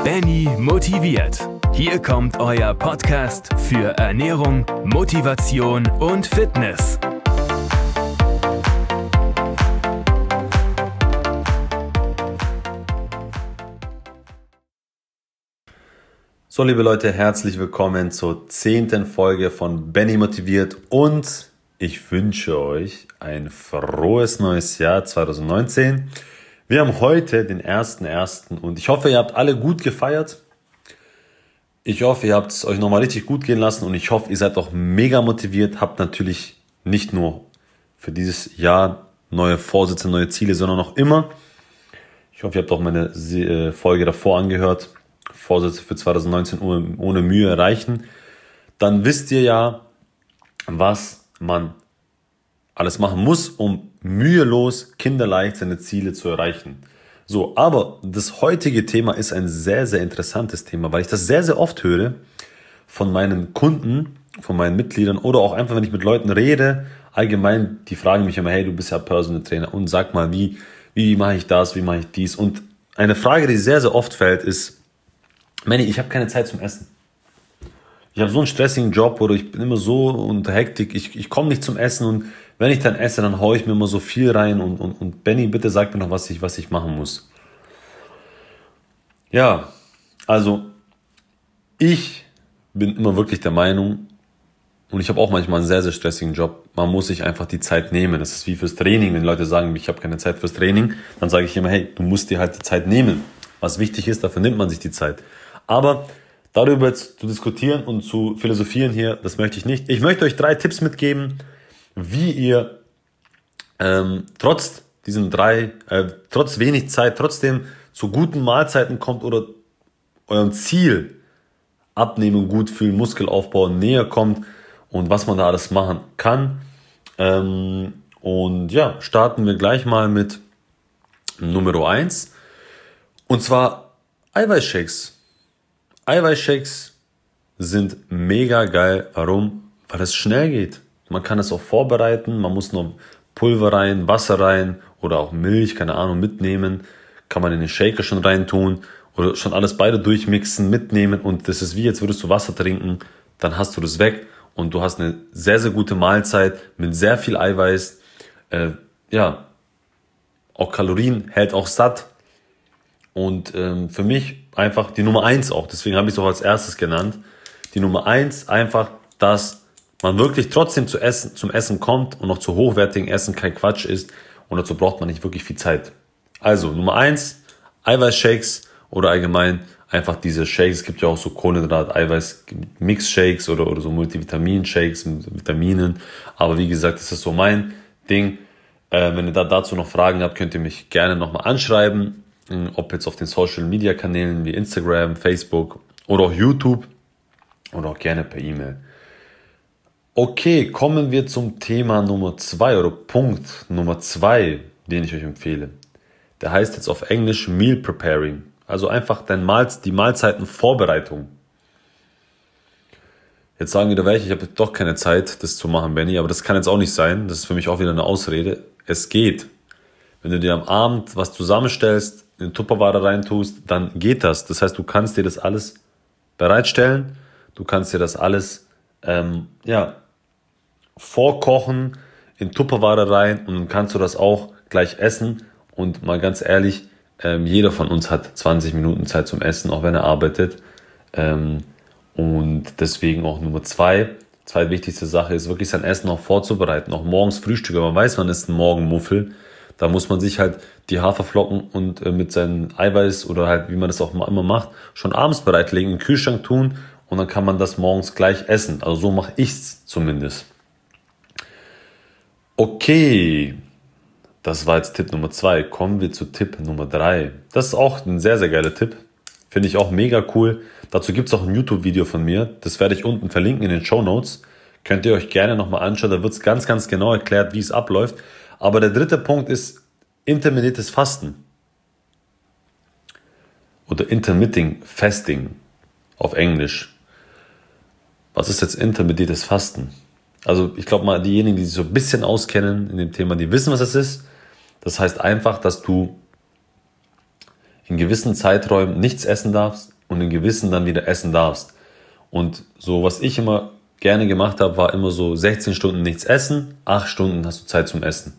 Benny motiviert. Hier kommt euer Podcast für Ernährung, Motivation und Fitness. So, liebe Leute, herzlich willkommen zur 10. Folge von Benny motiviert und ich wünsche euch ein frohes neues Jahr 2019. Wir haben heute den 1.1. und ich hoffe, ihr habt alle gut gefeiert. Ich hoffe, ihr habt es euch nochmal richtig gut gehen lassen und ich hoffe, ihr seid auch mega motiviert. Habt natürlich nicht nur für dieses Jahr neue Vorsätze, neue Ziele, sondern auch immer. Ich hoffe, ihr habt auch meine Folge davor angehört. Vorsätze für 2019 ohne Mühe erreichen. Dann wisst ihr ja, was man alles machen muss, um mühelos, kinderleicht seine Ziele zu erreichen. So, aber das heutige Thema ist ein sehr, sehr interessantes Thema, weil ich das sehr, sehr oft höre von meinen Kunden, von meinen Mitgliedern oder auch einfach, wenn ich mit Leuten rede, allgemein, die fragen mich immer, hey, du bist ja Personal Trainer und sag mal, wie mache ich das, wie mache ich dies? Und eine Frage, die sehr, sehr oft fällt, ist, Manny, ich habe keine Zeit zum Essen. Ich habe so einen stressigen Job oder ich bin immer so unter Hektik, ich komme nicht zum Essen und wenn ich dann esse, dann haue ich mir immer so viel rein und Benny, bitte sag mir noch, was ich machen muss. Ja, also ich bin immer wirklich der Meinung und ich habe auch manchmal einen sehr, sehr stressigen Job, man muss sich einfach die Zeit nehmen. Das ist wie fürs Training, wenn Leute sagen, ich habe keine Zeit fürs Training, dann sage ich immer, hey, du musst dir halt die Zeit nehmen. Was wichtig ist, dafür nimmt man sich die Zeit. Aber darüber jetzt zu diskutieren und zu philosophieren hier, das möchte ich nicht. Ich möchte euch 3 Tipps mitgeben, wie ihr trotz wenig Zeit trotzdem zu guten Mahlzeiten kommt oder eurem Ziel abnehmen, gut fühlen, Muskelaufbau näher kommt und was man da alles machen kann. Und ja, starten wir gleich mal mit Nummer 1 und zwar Eiweißshakes. Eiweißshakes sind mega geil. Warum? Weil es schnell geht. Man kann es auch vorbereiten. Man muss nur Pulver rein, Wasser rein oder auch Milch, keine Ahnung, mitnehmen. Kann man in den Shaker schon reintun oder schon alles beide durchmixen, mitnehmen. Und das ist wie, jetzt würdest du Wasser trinken, dann hast du das weg und du hast eine sehr, sehr gute Mahlzeit mit sehr viel Eiweiß. Auch Kalorien, hält auch satt. Und für mich einfach die Nummer 1 auch, deswegen habe ich es auch als erstes genannt. Die Nummer 1 einfach, dass man wirklich trotzdem zum Essen kommt und noch zu hochwertigen Essen kein Quatsch ist und dazu braucht man nicht wirklich viel Zeit. Also Nummer 1, Eiweißshakes oder allgemein einfach diese Shakes. Es gibt ja auch so Kohlenhydrat-Eiweiß-Mix-Shakes oder so Multivitamin-Shakes mit Vitaminen. Aber wie gesagt, das ist so mein Ding. Wenn ihr dazu noch Fragen habt, könnt ihr mich gerne nochmal anschreiben. Ob jetzt auf den Social-Media-Kanälen wie Instagram, Facebook oder auch YouTube oder auch gerne per E-Mail. Okay, kommen wir zum Thema Nummer 2 oder Punkt Nummer 2, den ich euch empfehle. Der heißt jetzt auf Englisch Meal Preparing, also einfach die Mahlzeitenvorbereitung. Jetzt sagen wieder welche, ich habe doch keine Zeit, das zu machen, Benny, aber das kann jetzt auch nicht sein, das ist für mich auch wieder eine Ausrede. Es geht. Wenn du dir am Abend was zusammenstellst, in Tupperware reintust, dann geht das. Das heißt, du kannst dir das alles bereitstellen, du kannst dir das alles vorkochen, in Tupperware rein und dann kannst du das auch gleich essen. Und mal ganz ehrlich, jeder von uns hat 20 Minuten Zeit zum Essen, auch wenn er arbeitet. Und deswegen auch Nummer 2, zweitwichtigste Sache ist wirklich sein Essen auch vorzubereiten, auch morgens Frühstück. Man weiß, man ist ein Morgenmuffel. Da muss man sich halt die Haferflocken und mit seinem Eiweiß oder halt, wie man das auch immer macht, schon abends bereitlegen, in den Kühlschrank tun und dann kann man das morgens gleich essen. Also so mache ich es zumindest. Okay, das war jetzt Tipp Nummer 2. Kommen wir zu Tipp Nummer 3. Das ist auch ein sehr, sehr geiler Tipp. Finde ich auch mega cool. Dazu gibt es auch ein YouTube-Video von mir. Das werde ich unten verlinken in den Shownotes. Könnt ihr euch gerne nochmal anschauen. Da wird es ganz, ganz genau erklärt, wie es abläuft. Aber der 3. Punkt ist intermittiertes Fasten. Oder Intermitting Fasting auf Englisch. Was ist jetzt intermittiertes Fasten? Also ich glaube mal, diejenigen, die sich so ein bisschen auskennen in dem Thema, die wissen, was das ist. Das heißt einfach, dass du in gewissen Zeiträumen nichts essen darfst, und in Gewissen dann wieder essen darfst. Und so, was ich immer gerne gemacht habe, war immer so 16 Stunden nichts essen, 8 Stunden hast du Zeit zum Essen.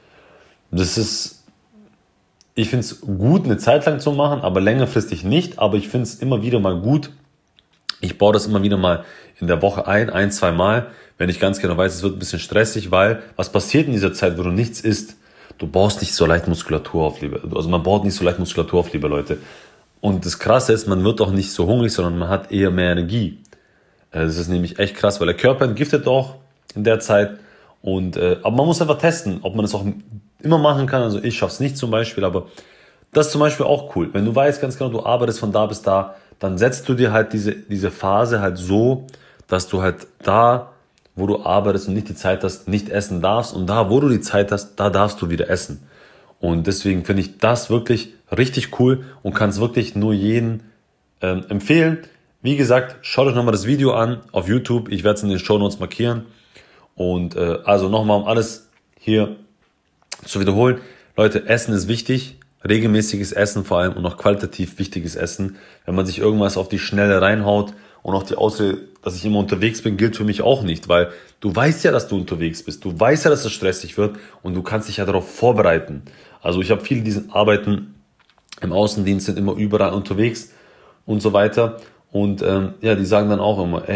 Ich finde es gut, eine Zeit lang zu machen, aber längerfristig nicht. Aber ich finde es immer wieder mal gut. Ich baue das immer wieder mal in der Woche ein, 2 Mal, wenn ich ganz genau weiß, es wird ein bisschen stressig, weil was passiert in dieser Zeit, wo du nichts isst? Du baust nicht so leicht Muskulatur auf, man baut nicht so leicht Muskulatur auf, liebe Leute. Und das Krasse ist, man wird auch nicht so hungrig, sondern man hat eher mehr Energie. Das ist nämlich echt krass, weil der Körper entgiftet auch in der Zeit. Aber man muss einfach testen, ob man das auch immer machen kann. Also ich schaffe es nicht zum Beispiel, aber das ist zum Beispiel auch cool. Wenn du weißt ganz genau, du arbeitest von da bis da, dann setzt du dir halt diese Phase halt so, dass du halt da, wo du arbeitest und nicht die Zeit hast, nicht essen darfst. Und da, wo du die Zeit hast, da darfst du wieder essen. Und deswegen finde ich das wirklich richtig cool und kann es wirklich nur jedem empfehlen. Wie gesagt, schaut euch nochmal das Video an auf YouTube. Ich werde es in den Shownotes markieren. Und also nochmal, um alles hier zu wiederholen. Leute, Essen ist wichtig. Regelmäßiges Essen vor allem und auch qualitativ wichtiges Essen. Wenn man sich irgendwas auf die Schnelle reinhaut und auch die Ausrede, dass ich immer unterwegs bin, gilt für mich auch nicht. Weil du weißt ja, dass du unterwegs bist. Du weißt ja, dass es stressig wird und du kannst dich ja darauf vorbereiten. Also ich habe viele, die arbeiten im Außendienst, sind immer überall unterwegs und so weiter. Und die sagen dann auch immer,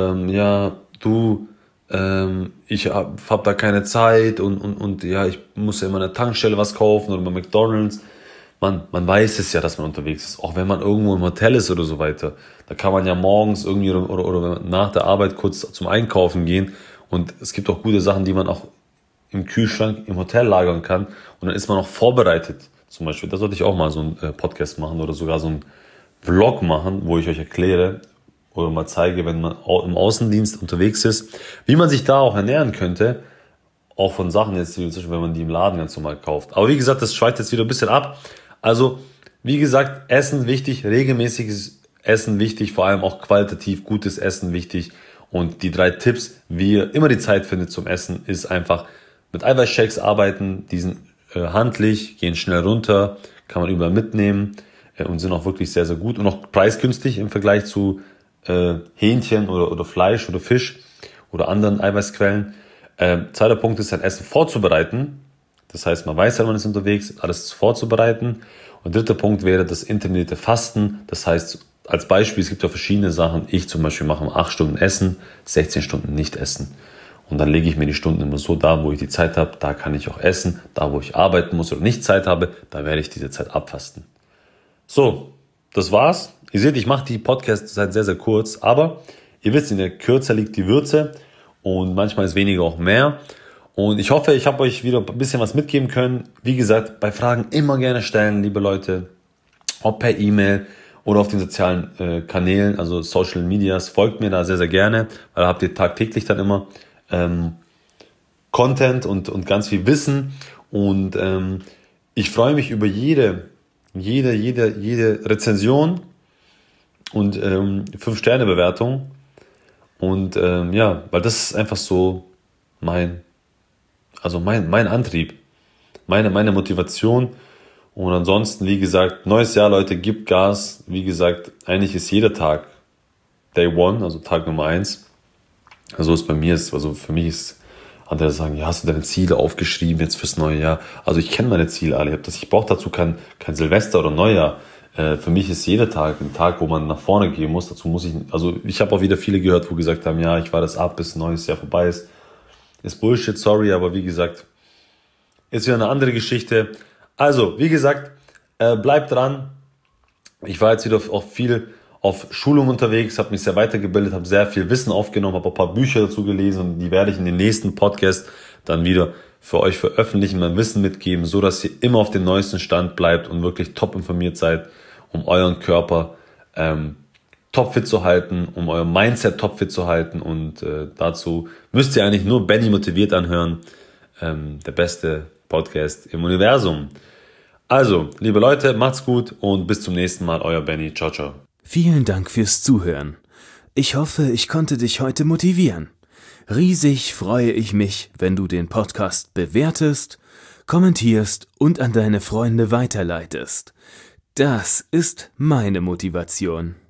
ich hab da keine Zeit und ich muss ja immer an der Tankstelle was kaufen oder bei McDonald's. Man weiß es ja, dass man unterwegs ist, auch wenn man irgendwo im Hotel ist oder so weiter. Da kann man ja morgens irgendwie oder nach der Arbeit kurz zum Einkaufen gehen und es gibt auch gute Sachen, die man auch im Kühlschrank im Hotel lagern kann und dann ist man auch vorbereitet. Zum Beispiel, da sollte ich auch mal so einen Podcast machen oder sogar so einen Vlog machen, wo ich euch erkläre oder mal zeige, wenn man im Außendienst unterwegs ist, wie man sich da auch ernähren könnte, auch von Sachen jetzt, wenn man die im Laden ganz normal kauft. Aber wie gesagt, das schweift jetzt wieder ein bisschen ab. Also, wie gesagt, Essen wichtig, regelmäßiges Essen wichtig, vor allem auch qualitativ gutes Essen wichtig. Und die 3 Tipps, wie ihr immer die Zeit findet zum Essen, ist einfach mit Eiweißshakes arbeiten, die sind handlich, gehen schnell runter, kann man überall mitnehmen und sind auch wirklich sehr, sehr gut und auch preisgünstig im Vergleich zu Hähnchen oder Fleisch oder Fisch oder anderen Eiweißquellen. Zweiter Punkt ist, sein Essen vorzubereiten. Das heißt, man weiß ja, man ist unterwegs, alles vorzubereiten. Und dritter Punkt wäre das intermittierte Fasten. Das heißt, als Beispiel, es gibt ja verschiedene Sachen. Ich zum Beispiel mache 8 Stunden Essen, 16 Stunden nicht essen. Und dann lege ich mir die Stunden immer so, da wo ich die Zeit habe, da kann ich auch essen. Da wo ich arbeiten muss oder nicht Zeit habe, da werde ich diese Zeit abfasten. So, das war's. Ihr seht, ich mache die Podcasts seit sehr, sehr kurz. Aber ihr wisst, in der Kürze liegt die Würze. Und manchmal ist weniger auch mehr. Und ich hoffe, ich habe euch wieder ein bisschen was mitgeben können. Wie gesagt, bei Fragen immer gerne stellen, liebe Leute. Ob per E-Mail oder auf den sozialen Kanälen, also Social Medias. Folgt mir da sehr, sehr gerne, weil da habt ihr tagtäglich dann immer Content und ganz viel Wissen. Und ich freue mich über jede Rezension und 5-Sterne-Bewertung. Und weil das ist einfach so mein Antrieb, meine Motivation. Und ansonsten, wie gesagt, neues Jahr, Leute, gibt Gas. Wie gesagt, eigentlich ist jeder Tag Day One, also Tag Nummer 1. Also ist bei mir, für mich ist, andere sagen, ja, hast du deine Ziele aufgeschrieben jetzt fürs neue Jahr? Also ich kenne meine Ziele alle. Ich brauche dazu kein Silvester oder Neujahr. Für mich ist jeder Tag ein Tag, wo man nach vorne gehen muss. Ich habe auch wieder viele gehört, wo gesagt haben, ja, ich warte das ab, bis ein neues Jahr vorbei ist. Ist Bullshit, sorry, aber wie gesagt, ist wieder eine andere Geschichte. Also, wie gesagt, bleibt dran. Ich war jetzt wieder auch viel auf Schulung unterwegs, habe mich sehr weitergebildet, habe sehr viel Wissen aufgenommen, habe auch ein paar Bücher dazu gelesen und die werde ich in den nächsten Podcast dann wieder für euch veröffentlichen, mein Wissen mitgeben, so dass ihr immer auf dem neuesten Stand bleibt und wirklich top informiert seid, um euren Körper topfit zu halten, um euer Mindset topfit zu halten und dazu müsst ihr eigentlich nur Benny motiviert anhören, der beste Podcast im Universum. Also, liebe Leute, macht's gut und bis zum nächsten Mal, euer Benny. Ciao, ciao. Vielen Dank fürs Zuhören. Ich hoffe, ich konnte dich heute motivieren. Riesig freue ich mich, wenn du den Podcast bewertest, kommentierst und an deine Freunde weiterleitest. Das ist meine Motivation.